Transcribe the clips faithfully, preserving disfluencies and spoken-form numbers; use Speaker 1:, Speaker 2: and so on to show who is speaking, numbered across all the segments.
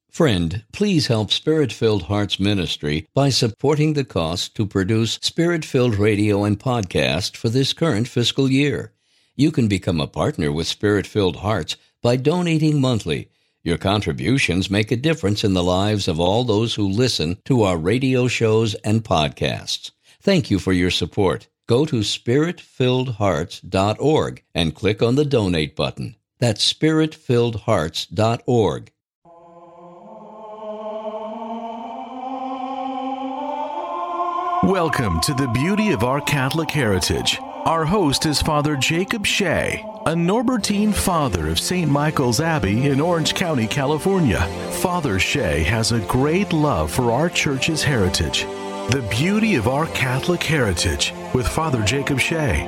Speaker 1: Friend, please help Spirit-Filled Hearts Ministry by supporting the cost to produce Spirit-Filled Radio and podcast for this current fiscal year. You can become a partner with Spirit-Filled Hearts by donating monthly. Your contributions make a difference in the lives of all those who listen to our radio shows and podcasts. Thank you for your support. Go to spirit filled hearts dot org and click on the donate button. That's spirit filled hearts dot org.
Speaker 2: Welcome to the Beauty of Our Catholic Heritage. Our host is Father Jacob Shea, a Norbertine father of Saint Michael's Abbey in Orange County, California. Father Shea has a great love for our church's heritage. The Beauty of Our Catholic Heritage with Father Jacob Shea.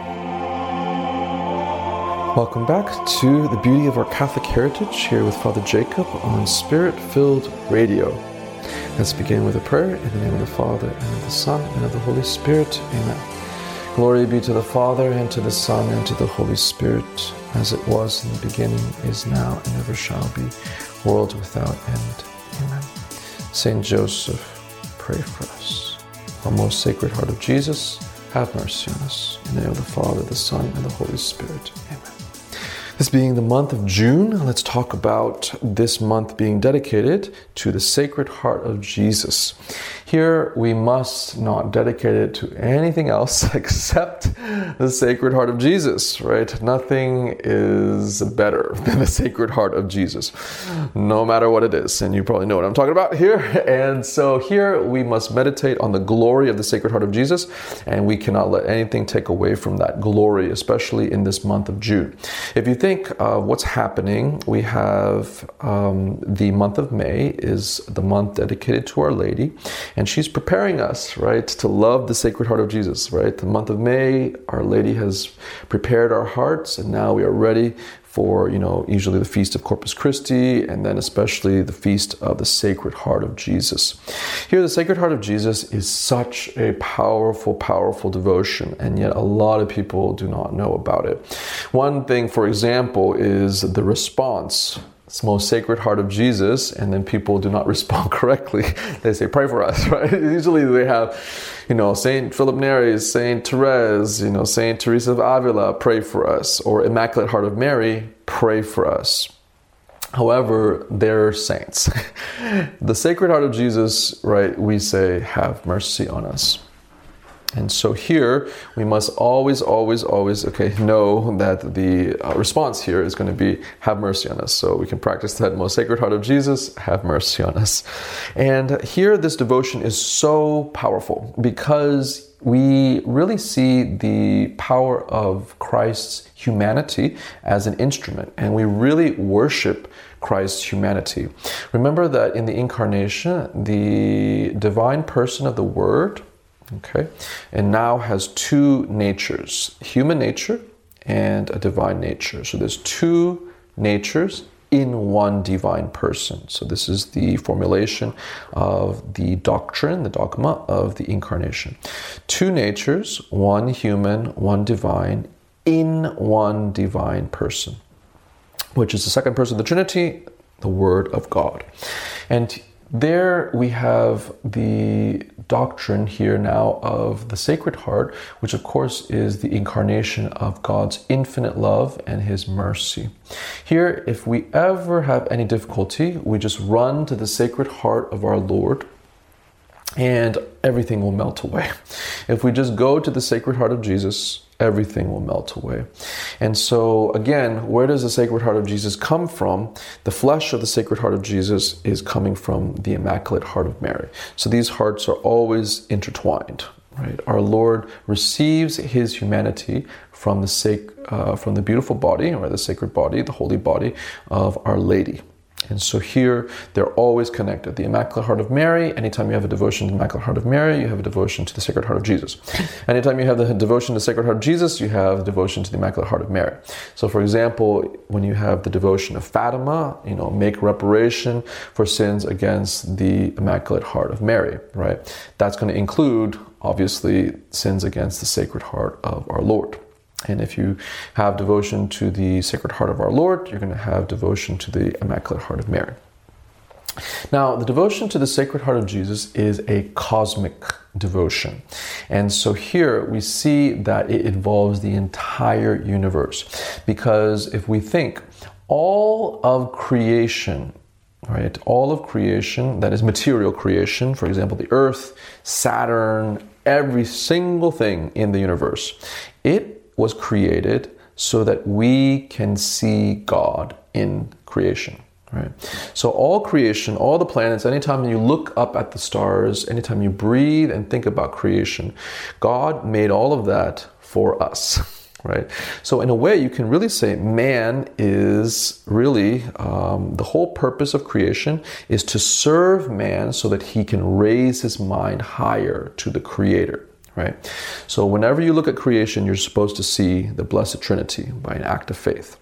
Speaker 3: Welcome back to The Beauty of Our Catholic Heritage here with Father Jacob on Spirit-Filled Radio. Let's begin with a prayer in the name of the Father, and of the Son, and of the Holy Spirit. Amen. Glory be to the Father, and to the Son, and to the Holy Spirit, as it was in the beginning, is now, and ever shall be, world without end. Amen. Saint Joseph, pray for us. Our most Sacred Heart of Jesus, have mercy on us. In the name of the Father, the Son, and the Holy Spirit. Amen. This being the month of June, let's talk about this month being dedicated to the Sacred Heart of Jesus. Here, we must not dedicate it to anything else except the Sacred Heart of Jesus, right? Nothing is better than the Sacred Heart of Jesus, no matter what it is. And you probably know what I'm talking about here. And so here, we must meditate on the glory of the Sacred Heart of Jesus, and we cannot let anything take away from that glory, especially in this month of June. If you think uh, what's happening, we have um, the month of May is the month dedicated to Our Lady, and she's preparing us, right, to love the Sacred Heart of Jesus, right? The month of May, Our Lady has prepared our hearts, and now we are ready for, you know, usually the Feast of Corpus Christi, and then especially the Feast of the Sacred Heart of Jesus. Here, the Sacred Heart of Jesus is such a powerful, powerful devotion, and yet a lot of people do not know about it. One thing, for example, is the response. It's most Sacred Heart of Jesus, and then people do not respond correctly. They say, pray for us, right? Usually they have, you know, Saint Philip Neri, Saint Therese, you know, Saint Teresa of Avila, pray for us, or Immaculate Heart of Mary, pray for us. However, they're saints. The Sacred Heart of Jesus, right, we say, have mercy on us. And so here, we must always, always, always, okay, know that the uh, response here is going to be, have mercy on us. So we can practice that most Sacred Heart of Jesus, have mercy on us. And here, this devotion is so powerful because we really see the power of Christ's humanity as an instrument, and we really worship Christ's humanity. Remember that in the Incarnation, the divine person of the Word, okay, and now has two natures, human nature and a divine nature. So there's two natures in one divine person. So this is the formulation of the doctrine, the dogma of the Incarnation. Two natures, one human, one divine, in one divine person, which is the second person of the Trinity, the Word of God. And there we have the doctrine here now of the Sacred Heart, which of course is the incarnation of God's infinite love and His mercy. Here, if we ever have any difficulty, we just run to the Sacred Heart of our Lord, and everything will melt away. If we just go to the Sacred Heart of Jesus, everything will melt away. And so, again, where does the Sacred Heart of Jesus come from? The flesh of the Sacred Heart of Jesus is coming from the Immaculate Heart of Mary. So these hearts are always intertwined, right? Our Lord receives His humanity from the sac- uh, from the beautiful body, or the sacred body, the holy body of Our Lady. And so here, they're always connected. The Immaculate Heart of Mary, anytime you have a devotion to the Immaculate Heart of Mary, you have a devotion to the Sacred Heart of Jesus. Anytime you have the devotion to the Sacred Heart of Jesus, you have a devotion to the Immaculate Heart of Mary. So for example, when you have the devotion of Fatima, you know, make reparation for sins against the Immaculate Heart of Mary, right? That's going to include, obviously, sins against the Sacred Heart of our Lord. And if you have devotion to the Sacred Heart of our Lord, you're going to have devotion to the Immaculate Heart of Mary. Now, the devotion to the Sacred Heart of Jesus is a cosmic devotion. And so here we see that it involves the entire universe. Because if we think, all of creation, right, all of creation, that is material creation, for example, the earth, Saturn, every single thing in the universe, it was created so that we can see God in creation. Right. So all creation, all the planets, anytime you look up at the stars, anytime you breathe and think about creation, God made all of that for us. Right. So in a way, you can really say man is really, um, the whole purpose of creation is to serve man so that he can raise his mind higher to the Creator. Right. So whenever you look at creation, you're supposed to see the Blessed Trinity by an act of faith.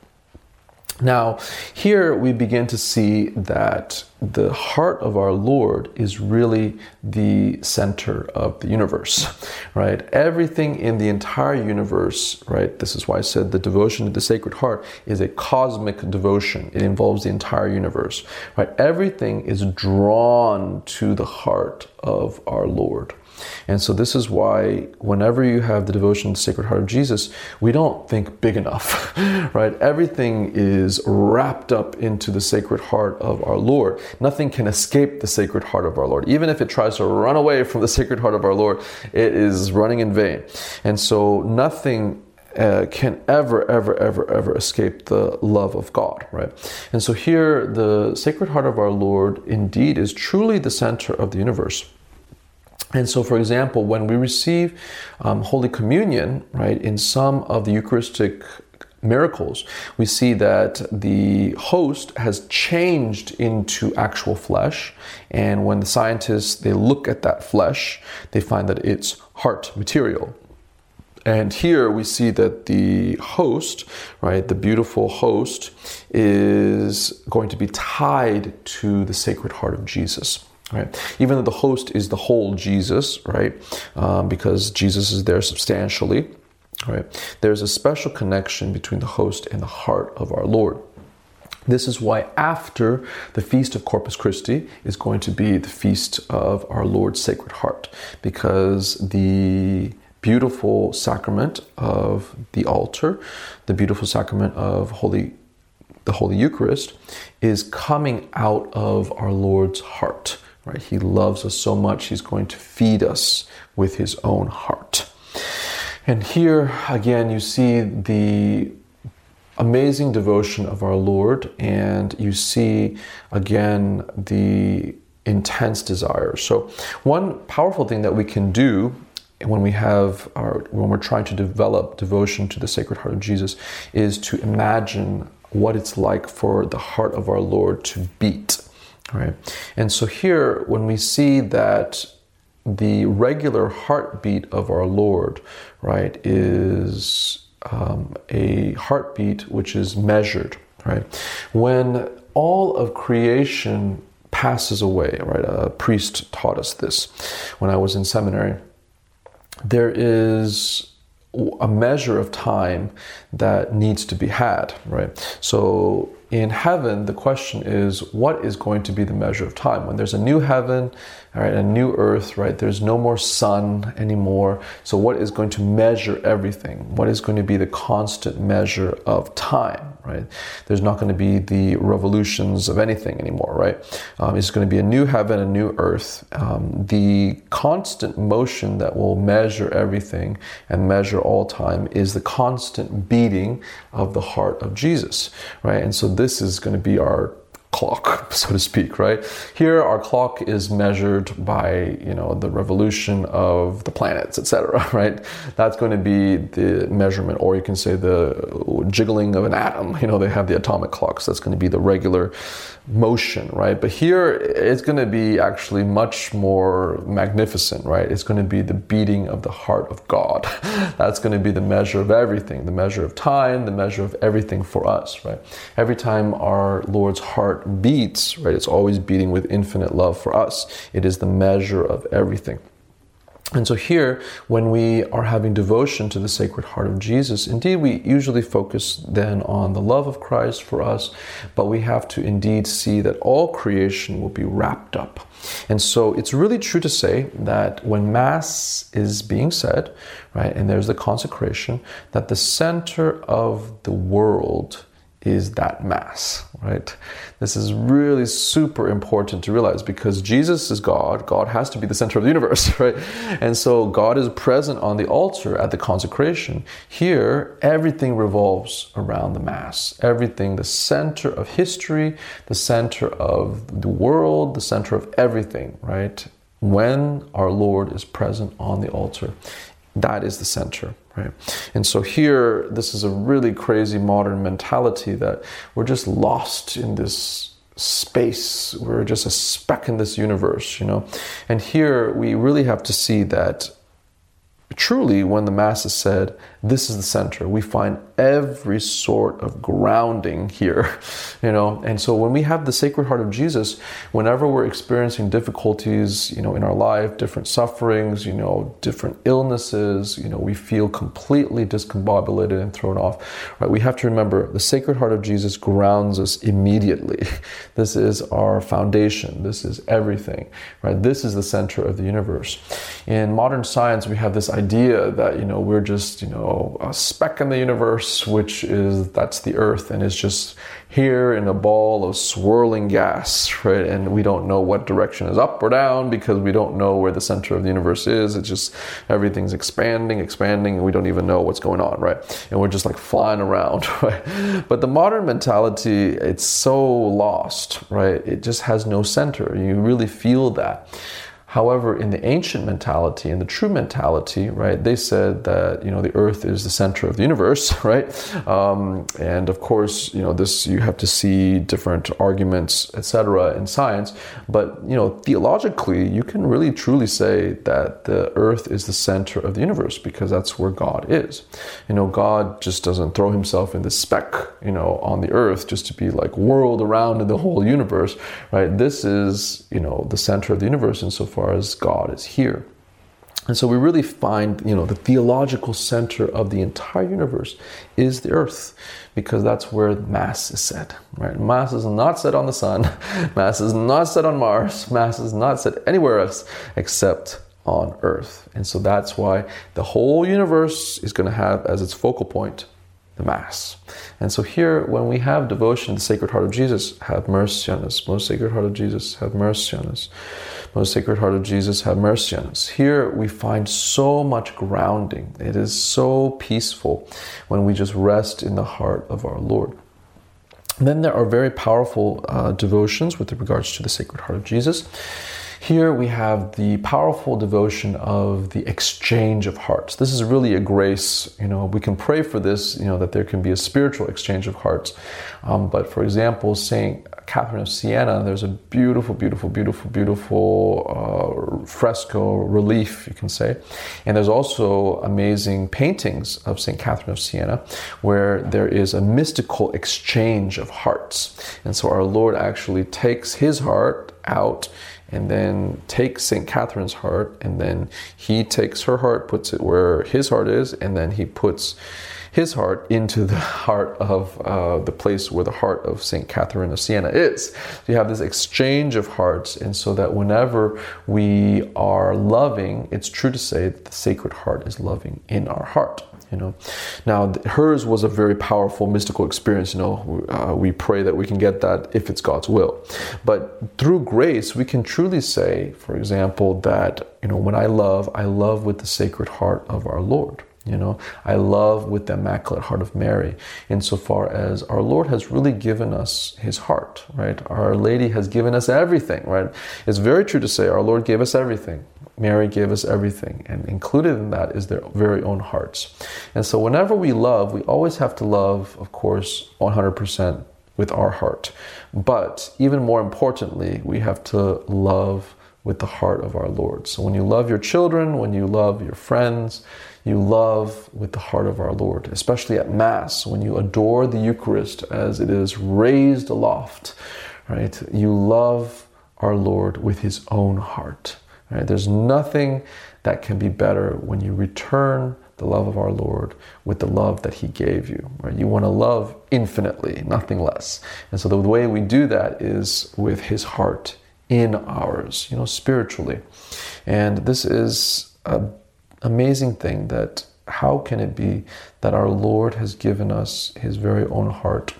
Speaker 3: Now, here we begin to see that the heart of our Lord is really the center of the universe, right? Everything in the entire universe, right? This is why I said the devotion to the Sacred Heart is a cosmic devotion. It involves the entire universe, right? Everything is drawn to the heart of our Lord. And so this is why whenever you have the devotion to the Sacred Heart of Jesus, we don't think big enough, right? Everything is wrapped up into the Sacred Heart of our Lord. Nothing can escape the Sacred Heart of our Lord. Even if it tries to run away from the Sacred Heart of our Lord, it is running in vain. And so nothing Uh, can ever, ever, ever, ever escape the love of God, right? And so here, the Sacred Heart of our Lord indeed is truly the center of the universe. And so, for example, when we receive um, Holy Communion, right, in some of the Eucharistic miracles, we see that the host has changed into actual flesh. And when the scientists, they look at that flesh, they find that it's heart material. And here we see that the host, right, the beautiful host, is going to be tied to the Sacred Heart of Jesus. Right. Even though the host is the whole Jesus, right, um, because Jesus is there substantially, right, there's a special connection between the host and the heart of our Lord. This is why after the Feast of Corpus Christi is going to be the Feast of our Lord's Sacred Heart, because the beautiful sacrament of the altar, the beautiful sacrament of Holy, the Holy Eucharist, is coming out of our Lord's heart. Right? He loves us so much, he's going to feed us with his own heart. And here, again, you see the amazing devotion of our Lord, and you see, again, the intense desire. So one powerful thing that we can do when we have our, when we're trying to develop devotion to the Sacred Heart of Jesus is to imagine what it's like for the heart of our Lord to beat. Right. And so here, when we see that the regular heartbeat of our Lord, right, is um, a heartbeat which is measured, right? When all of creation passes away, right? A priest taught us this when I was in seminary. There is a measure of time that needs to be had, right? So in heaven, the question is, what is going to be the measure of time? When there's a new heaven, all right, a new earth, right? There's no more sun anymore. So what is going to measure everything? What is going to be the constant measure of time, right? There's not going to be the revolutions of anything anymore, right? Um, it's going to be a new heaven, a new earth. Um, the constant motion that will measure everything and measure all time is the constant beating of the heart of Jesus, right? And so this is going to be our clock, so to speak, right? Here, our clock is measured by, you know, the revolution of the planets, et cetera, right? That's going to be the measurement, or you can say the jiggling of an atom. You know, they have the atomic clocks. That's going to be the regular motion, right? But here, it's going to be actually much more magnificent, right? It's going to be the beating of the heart of God. That's going to be the measure of everything, the measure of time, the measure of everything for us, right? Every time our Lord's heart beats, right, it's always beating with infinite love for us. It is the measure of everything. And so here, when we are having devotion to the Sacred Heart of Jesus, indeed we usually focus then on the love of Christ for us, but we have to indeed see that all creation will be wrapped up. And so it's really true to say that when Mass is being said, right, and there's the consecration, that the center of the world is that Mass, right? This is really super important to realize, because Jesus is God. God has to be the center of the universe, right? And so God is present on the altar at the consecration. Here, everything revolves around the Mass. Everything, the center of history, the center of the world, the center of everything, right? When our Lord is present on the altar, that is the center, right? And so here, this is a really crazy modern mentality that we're just lost in this space. We're just a speck in this universe, you know? And here we really have to see that truly, when the Mass is said, this is the center. We find every sort of grounding here, you know. And so when we have the Sacred Heart of Jesus, whenever we're experiencing difficulties, you know, in our life, different sufferings, you know, different illnesses, you know, we feel completely discombobulated and thrown off, right? We have to remember the Sacred Heart of Jesus grounds us immediately. This is our foundation. This is everything, right? This is the center of the universe. In modern science, we have this idea that, you know, we're just, you know, a speck in the universe, which is, that's the Earth, and it's just here in a ball of swirling gas, right? And we don't know what direction is up or down, because we don't know where the center of the universe is. It's just, everything's expanding, expanding, and we don't even know what's going on, right? And we're just like flying around, right? But the modern mentality, it's so lost, right? It just has no center. You really feel that. However, in the ancient mentality, in the true mentality, right, they said that, you know, the Earth is the center of the universe, right? Um, and of course, you know, this, you have to see different arguments, et cetera, in science. But, you know, theologically, you can really truly say that the Earth is the center of the universe, because that's where God is. You know, God just doesn't throw himself in the speck, you know, on the Earth just to be like whirled around in the whole universe, right? This is, you know, the center of the universe insofar as God is here. And so we really find, you know, the theological center of the entire universe is the Earth, because that's where Mass is said, right? Mass is not said on the sun. Mass is not said on Mars. Mass is not said anywhere else except on Earth. And so that's why the whole universe is going to have as its focal point the Mass. And so here, when we have devotion to the Sacred Heart of Jesus, have mercy on us. Most Sacred Heart of Jesus, have mercy on us. Most Sacred Heart of Jesus, have mercy on us. Here we find so much grounding. It is so peaceful when we just rest in the heart of our Lord. And then there are very powerful uh, devotions with regards to the Sacred Heart of Jesus. Here we have the powerful devotion of the exchange of hearts. This is really a grace. You know, we can pray for this, you know, that there can be a spiritual exchange of hearts. Um, but for example, Saint Catherine of Siena, there's a beautiful, beautiful, beautiful, beautiful uh, fresco relief, you can say. And there's also amazing paintings of Saint Catherine of Siena where there is a mystical exchange of hearts. And so our Lord actually takes his heart out and then takes Saint Catherine's heart, and then he takes her heart, puts it where his heart is, and then he puts his heart into the heart of uh, the place where the heart of Saint Catherine of Siena is. So you have this exchange of hearts, and so that whenever we are loving, it's true to say that the Sacred Heart is loving in our heart. You know, now hers was a very powerful mystical experience. You know, uh, we pray that we can get that if it's God's will. But through grace, we can truly say, for example, that, you know, when I love, I love with the Sacred Heart of our Lord. You know, I love with the Immaculate Heart of Mary, insofar as our Lord has really given us his heart, right? Our Lady has given us everything, right? It's very true to say our Lord gave us everything. Mary gave us everything, and included in that is their very own hearts. And so whenever we love, we always have to love, of course, one hundred percent with our heart. But even more importantly, we have to love with the heart of our Lord. So when you love your children, when you love your friends, you love with the heart of our Lord, especially at Mass, when you adore the Eucharist as it is raised aloft, right? You love our Lord with his own heart. Right? There's nothing that can be better when you return the love of our Lord with the love that he gave you. Right? You want to love infinitely, nothing less. And so the way we do that is with his heart in ours, you know, spiritually. And this is an amazing thing, that how can it be that our Lord has given us his very own heart,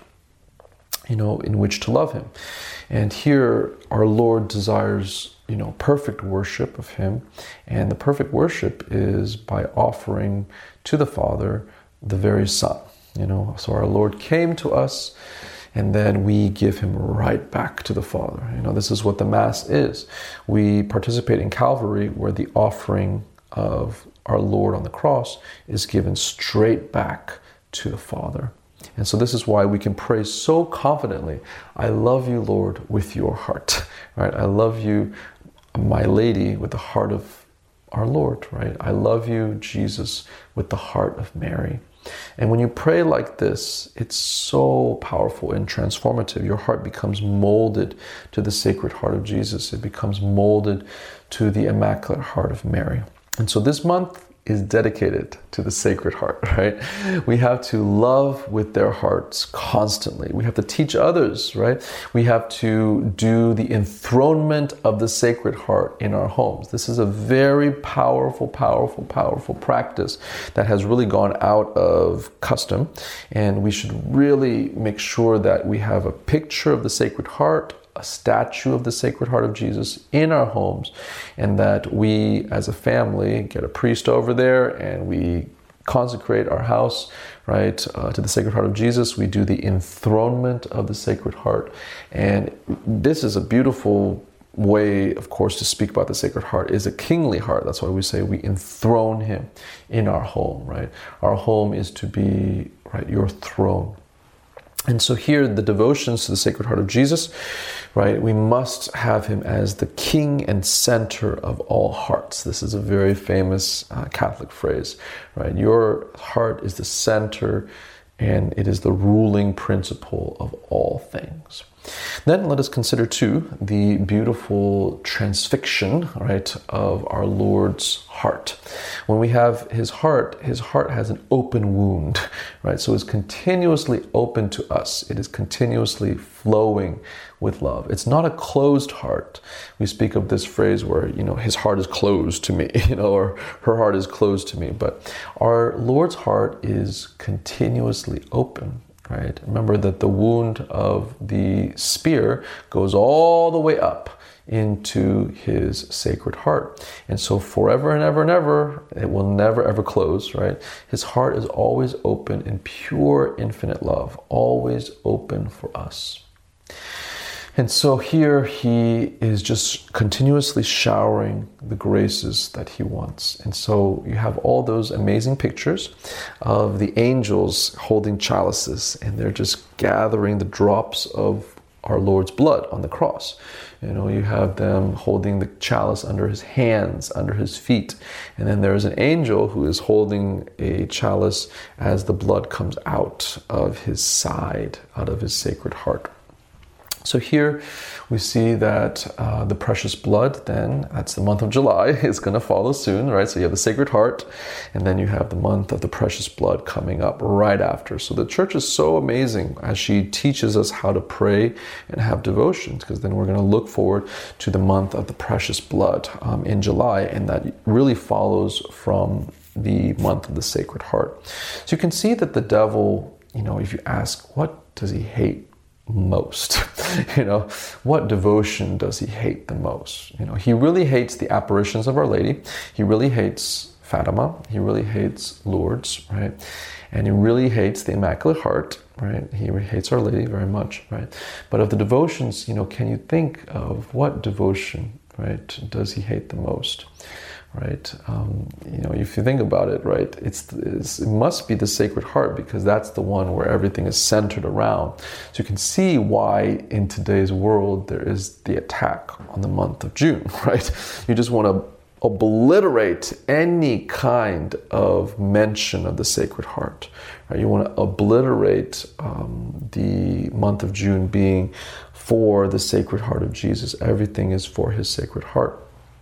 Speaker 3: you know, in which to love him. And here our Lord desires, you know, perfect worship of him. And the perfect worship is by offering to the Father the very Son, you know. So our Lord came to us, and then we give him right back to the Father. You know, this is what the Mass is. We participate in Calvary, where the offering of our Lord on the cross is given straight back to the Father. And so this is why we can pray so confidently, I love you, Lord, with your heart. Right? I love you, my lady, with the heart of our Lord. Right? I love you, Jesus, with the heart of Mary. And when you pray like this, it's so powerful and transformative. Your heart becomes molded to the Sacred Heart of Jesus. It becomes molded to the Immaculate Heart of Mary. And so this month is dedicated to the Sacred Heart, right? We have to love with their hearts constantly. We have to teach others, right? We have to do the enthronement of the Sacred Heart in our homes. This is a very powerful, powerful, powerful practice that has really gone out of custom. And we should really make sure that we have a picture of the Sacred Heart, a statue of the Sacred Heart of Jesus in our homes, and that we as a family get a priest over there and we consecrate our house, right, uh, to the Sacred Heart of Jesus. We do the enthronement of the Sacred Heart. And this is a beautiful way, of course, to speak about the Sacred Heart, is a kingly heart. That's why we say we enthrone him in our home, right? Our home is to be, right, your throne. And so here, the devotions to the Sacred Heart of Jesus, right, we must have him as the king and center of all hearts. This is a very famous uh, Catholic phrase, right? Your heart is the center, and it is the ruling principle of all things. Then let us consider too the beautiful transfixion, right, of our Lord's heart. When we have his heart, his heart has an open wound, right? So it's continuously open to us. It is continuously flowing with love. It's not a closed heart. We speak of this phrase where, you know, his heart is closed to me, you know, or her heart is closed to me. But our Lord's heart is continuously open. Right? Remember that the wound of the spear goes all the way up into his Sacred Heart. And so forever and ever and ever, it will never ever close, right? His heart is always open in pure infinite love, always open for us. And so here he is just continuously showering the graces that he wants. And so you have all those amazing pictures of the angels holding chalices, and they're just gathering the drops of our Lord's blood on the cross. You know, you have them holding the chalice under his hands, under his feet. And then there's an angel who is holding a chalice as the blood comes out of his side, out of his Sacred Heart. So here we see that uh, the precious blood, then, that's the month of July, is going to follow soon, right? So you have the Sacred Heart, and then you have the month of the precious blood coming up right after. So the church is so amazing as she teaches us how to pray and have devotions, because then we're going to look forward to the month of the precious blood um, in July, and that really follows from the month of the Sacred Heart. So you can see that the devil, you know, if you ask, what does he hate most? You know, what devotion does he hate the most? You know, he really hates the apparitions of Our Lady. He really hates Fatima. He really hates Lourdes, right? And he really hates the Immaculate Heart, right? He hates Our Lady very much, right? But of the devotions, you know, can you think of what devotion, right, does he hate the most? Right? Um, you know, if you think about it, right, it's, it's it must be the Sacred Heart, because that's the one where everything is centered around. So you can see why in today's world there is the attack on the month of June, right? You just want to obliterate any kind of mention of the Sacred Heart, right? You want to obliterate um, the month of June being for the Sacred Heart of Jesus. Everything is for his Sacred Heart.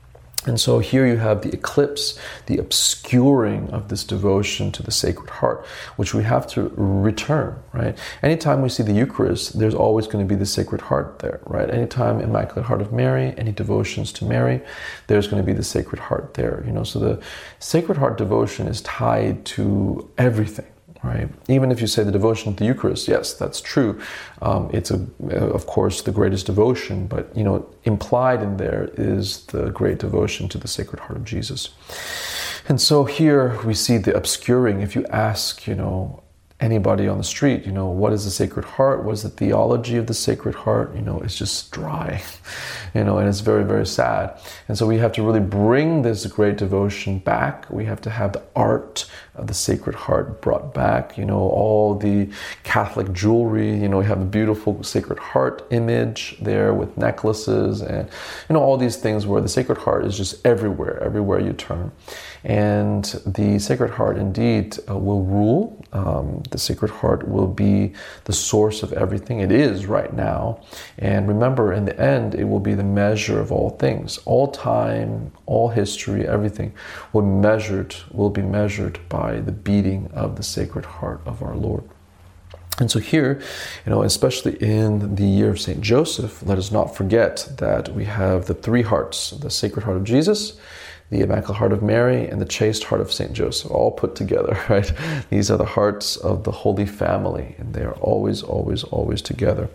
Speaker 3: And so here you have the eclipse, the obscuring of this devotion to the Sacred Heart, which we have to return, right? Anytime we see the Eucharist, there's always going to be the Sacred Heart there, right? Anytime Immaculate Heart of Mary, any devotions to Mary, there's going to be the Sacred Heart there, you know? So the Sacred Heart devotion is tied to everything. Right. Even if you say the devotion to the Eucharist, yes, that's true. Um, it's a, of course, the greatest devotion, but you know, implied in there is the great devotion to the Sacred Heart of Jesus. And so here we see the obscuring. If you ask, you know, anybody on the street, you know, what is the Sacred Heart? What is the theology of the Sacred Heart? You know, it's just dry, you know, and it's very, very sad. And so we have to really bring this great devotion back. We have to have the art of the Sacred Heart brought back, you know, all the Catholic jewelry, you know, we have a beautiful Sacred Heart image there with necklaces and, you know, all these things where the Sacred Heart is just everywhere, everywhere you turn. And the Sacred Heart indeed uh, will rule. Um, the Sacred Heart will be the source of everything. It is right now. And remember, in the end, it will be the measure of all things. All time, all history, everything will be measured, will be measured by the beating of the Sacred Heart of our Lord. And so here, you know, especially in the year of Saint Joseph, let us not forget that we have the three hearts, the Sacred Heart of Jesus, the Immaculate Heart of Mary, and the Chaste Heart of Saint Joseph, all put together, right? These are the hearts of the Holy Family, and they are always, always, always together.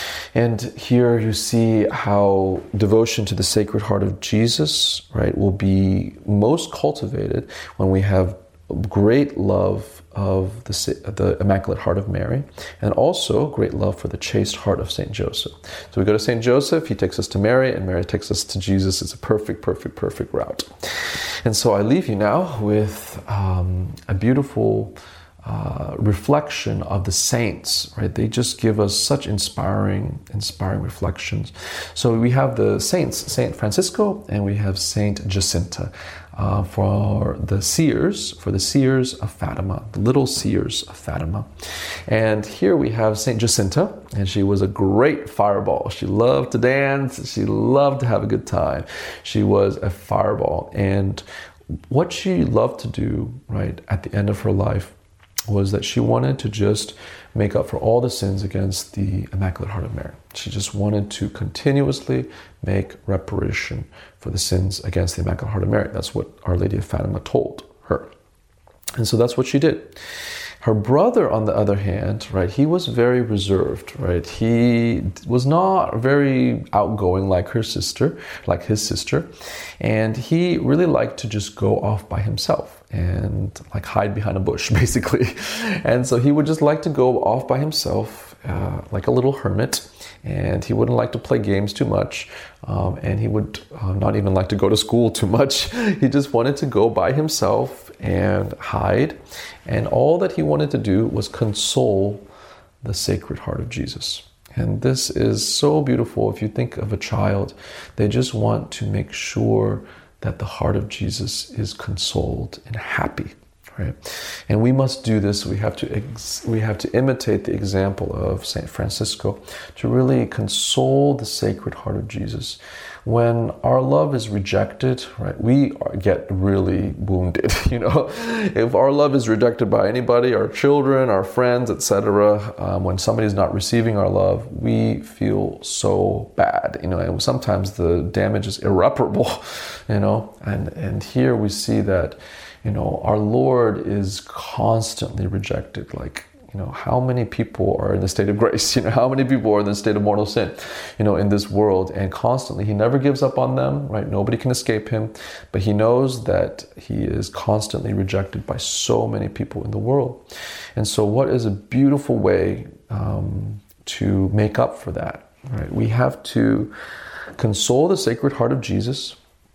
Speaker 3: And here you see how devotion to the Sacred Heart of Jesus, right, will be most cultivated when we have great love of the, the Immaculate Heart of Mary, and also great love for the Chaste Heart of Saint Joseph. So we go to Saint Joseph, he takes us to Mary, and Mary takes us to Jesus. It's a perfect, perfect, perfect route. And so I leave you now with um, a beautiful uh, reflection of the saints, right? They just give us such inspiring, inspiring reflections. So we have the saints, Saint Francisco, and we have Saint Jacinta. Uh, for the seers, for the seers of Fatima, the little seers of Fatima. And here we have Saint Jacinta, and she was a great fireball. She loved to dance, she loved to have a good time. She was a fireball. And what she loved to do, right, at the end of her life was that she wanted to just make up for all the sins against the Immaculate Heart of Mary. She just wanted to continuously make reparation for the sins against the Immaculate Heart of Mary. That's what Our Lady of Fatima told her. And so that's what she did. Her brother, on the other hand, right, he was very reserved, right? He was not very outgoing like her sister, like his sister. And he really liked to just go off by himself and like hide behind a bush, basically. And so he would just like to go off by himself, uh, like a little hermit. And he wouldn't like to play games too much. Um, and he would uh, not even like to go to school too much. He just wanted to go by himself and hide. And all that he wanted to do was console the Sacred Heart of Jesus. And this is so beautiful. If you think of a child, they just want to make sure that the heart of Jesus is consoled and happy. Right? And we must do this. We have to ex- we have to imitate the example of Saint Francisco to really console the Sacred Heart of Jesus. When our love is rejected, right, we get really wounded. You know, if our love is rejected by anybody, our children, our friends, et cetera, um, when somebody's not receiving our love, we feel so bad. You know, and sometimes the damage is irreparable. You know, and and here we see that, you know, our Lord is constantly rejected. Like, you know, how many people are in the state of grace? You know, how many people are in the state of mortal sin, you know, in this world? And constantly, he never gives up on them, right? Nobody can escape him. But he knows that he is constantly rejected by so many people in the world. And so what is a beautiful way um, to make up for that, right? We have to console the Sacred Heart of Jesus.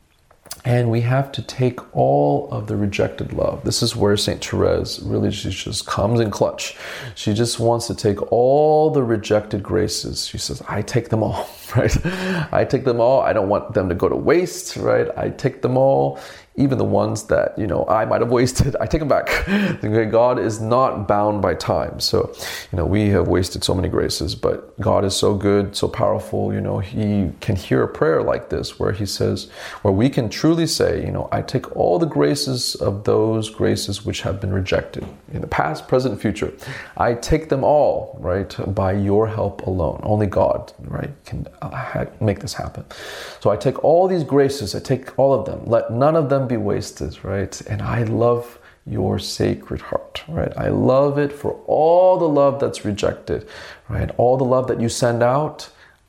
Speaker 3: And we have to take all of the rejected love. This is where Saint Therese really, she just comes in clutch. She just wants to take all the rejected graces. She says, I take them all, right? I take them all. I don't want them to go to waste, right? I take them all. Even the ones that, you know, I might have wasted, I take them back. God is not bound by time. So, you know, we have wasted so many graces, but God is so good, so powerful. You know, he can hear a prayer like this where he says, where we can truly truly say, you know, I take all the graces of those graces which have been rejected in the past, present, future. I take them all, right, by your help alone. Only God, right, can uh, make this happen. So I take all these graces, I take all of them. Let none of them be wasted, right? And I love your sacred heart, right? I love it for all the love that's rejected, right? All the love that you send out,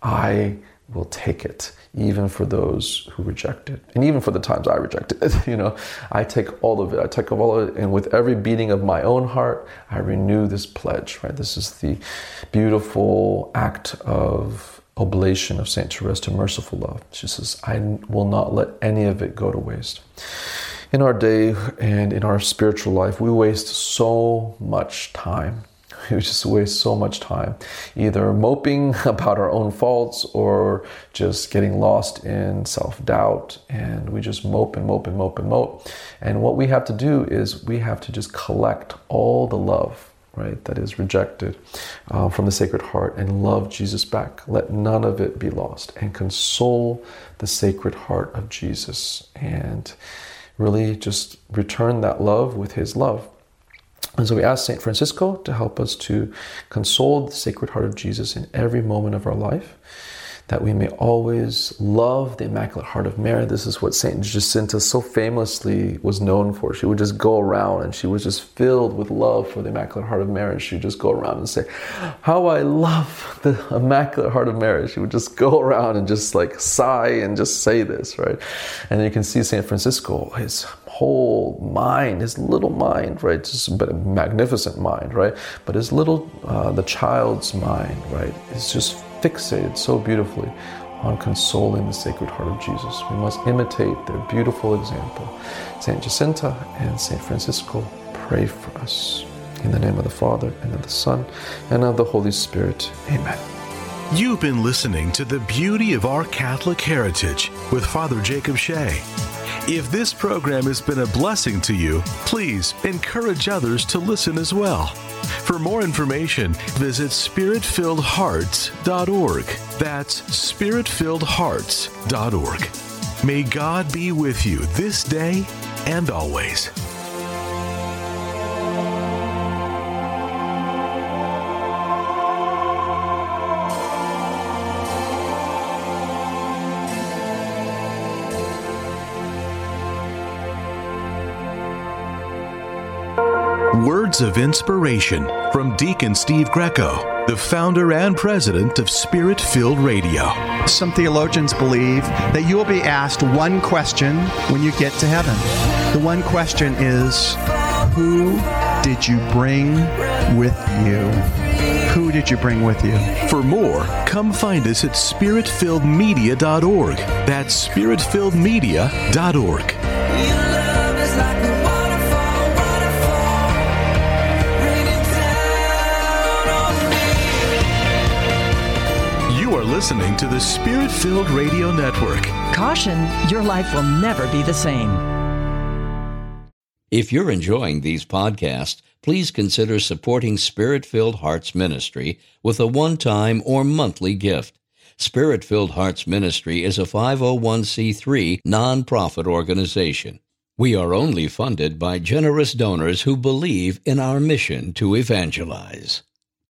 Speaker 3: I will take it, even for those who reject it. And even for the times I rejected it, you know, I take all of it. I take all of it, and with every beating of my own heart, I renew this pledge, right? This is the beautiful act of oblation of Saint Therese to merciful love. She says, I will not let any of it go to waste. In our day and in our spiritual life, we waste so much time. We just waste so much time either moping about our own faults or just getting lost in self-doubt, and we just mope and mope and mope and mope. And what we have to do is we have to just collect all the love, right, that is rejected uh, from the Sacred Heart and love Jesus back. Let none of it be lost, and console the Sacred Heart of Jesus, and really just return that love with his love. And so we ask Saint Francisco to help us to console the Sacred Heart of Jesus in every moment of our life, that we may always love the Immaculate Heart of Mary. This is what Saint Jacinta so famously was known for. She would just go around and she was just filled with love for the Immaculate Heart of Mary. She would just go around and say, how I love the Immaculate Heart of Mary. She would just go around and just like sigh and just say this, right? And you can see Saint Francisco, his whole mind, his little mind, right? Just but a magnificent mind, right? But his little, uh, the child's mind, right, is just fixated so beautifully on consoling the Sacred Heart of Jesus. We must imitate their beautiful example. Saint Jacinta and Saint Francisco, pray for us. In the name of the Father, and of the Son, and of the Holy Spirit. Amen.
Speaker 2: You've been listening to The Beauty of Our Catholic Heritage with Father Jacob Shea. If this program has been a blessing to you, please encourage others to listen as well. For more information, visit spirit filled hearts dot org. That's spirit filled hearts dot org. May God be with you this day and always. Words of inspiration from Deacon Steve Greco, the founder and president of Spirit-Filled Radio.
Speaker 4: Some theologians believe that you will be asked one question when you get to heaven. The one question is, who did you bring with you? Who did you bring with you?
Speaker 2: For more, come find us at spirit filled media dot org. That's spirit filled media dot org. Listening to the Spirit-Filled Radio Network.
Speaker 5: Caution, your life will never be the same.
Speaker 1: If you're enjoying these podcasts, please consider supporting Spirit-Filled Hearts Ministry with a one-time or monthly gift. Spirit-Filled Hearts Ministry is a five oh one c three nonprofit organization. We are only funded by generous donors who believe in our mission to evangelize.